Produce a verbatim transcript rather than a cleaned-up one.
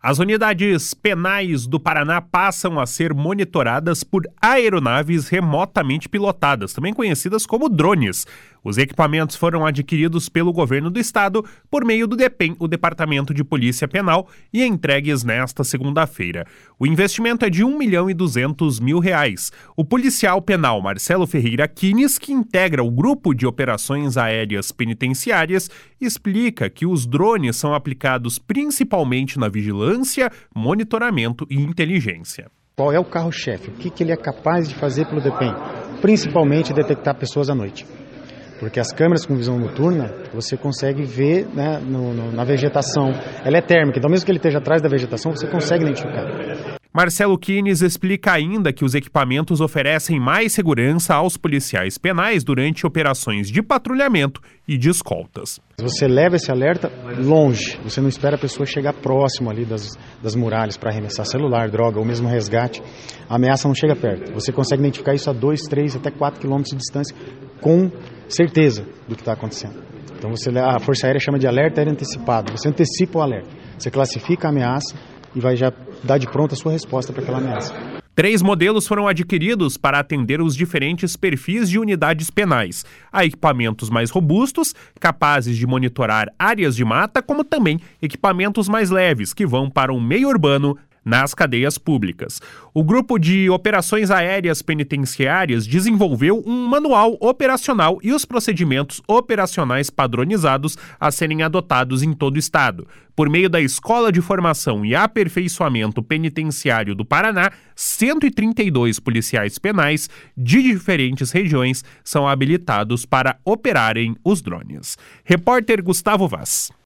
As unidades penais do Paraná passam a ser monitoradas por aeronaves remotamente pilotadas, também conhecidas como drones. Os equipamentos foram adquiridos pelo governo do estado por meio do DEPEN, o Departamento de Polícia Penal, e entregues nesta segunda-feira. O investimento é de um milhão e duzentos mil reais. O policial penal Marcelo Ferreira Kines, que integra o Grupo de Operações Aéreas Penitenciárias, explica que os drones são aplicados principalmente na vigilância, monitoramento e inteligência. Qual é o carro-chefe? O que, que ele é capaz de fazer pelo DEPEN? Principalmente detectar pessoas à noite. Porque as câmeras com visão noturna, você consegue ver, né, no, no, na vegetação. Ela é térmica, então mesmo que ele esteja atrás da vegetação, você consegue identificar. Marcelo Kines explica ainda que os equipamentos oferecem mais segurança aos policiais penais durante operações de patrulhamento e de escoltas. Você leva esse alerta longe, você não espera a pessoa chegar próximo ali das, das muralhas para arremessar celular, droga ou mesmo resgate. A ameaça não chega perto. Você consegue identificar isso a dois, três, até quatro quilômetros de distância com certeza do que está acontecendo. Então você, a Força Aérea chama de alerta aéreo antecipado. Você antecipa o alerta, você classifica a ameaça e vai já dar de pronto a sua resposta para aquela ameaça. Três modelos foram adquiridos para atender os diferentes perfis de unidades penais. Há equipamentos mais robustos, capazes de monitorar áreas de mata, como também equipamentos mais leves, que vão para o meio urbano, nas cadeias públicas. O Grupo de Operações Aéreas Penitenciárias desenvolveu um manual operacional e os procedimentos operacionais padronizados a serem adotados em todo o estado. Por meio da Escola de Formação e Aperfeiçoamento Penitenciário do Paraná, cento e trinta e dois policiais penais de diferentes regiões são habilitados para operarem os drones. Repórter Gustavo Vaz.